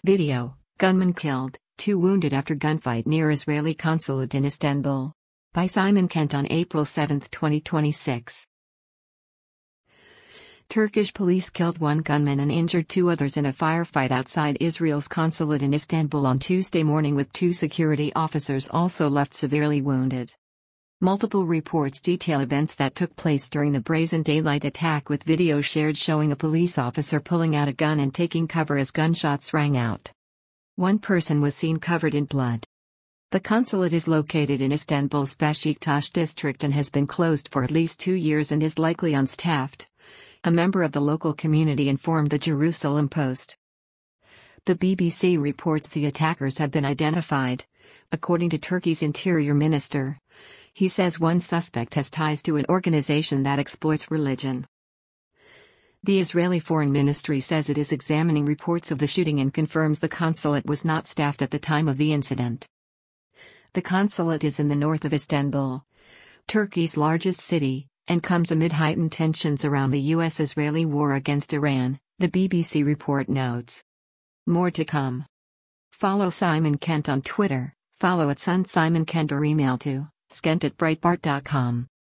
Video: gunman killed, 2 wounded after gunfight near Israeli consulate in Istanbul. By Simon Kent on April 7, 2026. Turkish police killed 1 gunman and injured 2 others in a firefight outside Israel's consulate in Istanbul on Tuesday morning, with 2 security officers also left severely wounded. Multiple reports detail events that took place during the brazen daylight attack, with video shared showing a police officer pulling out a gun and taking cover as gunshots rang out. 1 person was seen covered in blood. The consulate is located in Istanbul's Beşiktaş district and has been closed for at least 2 years and is likely unstaffed, a member of the local community informed the Jerusalem Post. The BBC reports the attackers have been identified, according to Turkey's interior minister. He says 1 suspect has ties to an organization that exploits religion. The Israeli Foreign Ministry says it is examining reports of the shooting and confirms the consulate was not staffed at the time of the incident. The consulate is in the north of Istanbul, Turkey's largest city, and comes amid heightened tensions around the US-Israeli war against Iran, the BBC report notes. More to come. Follow Simon Kent on Twitter, follow @SunSimonKent or email to skent@breitbart.com.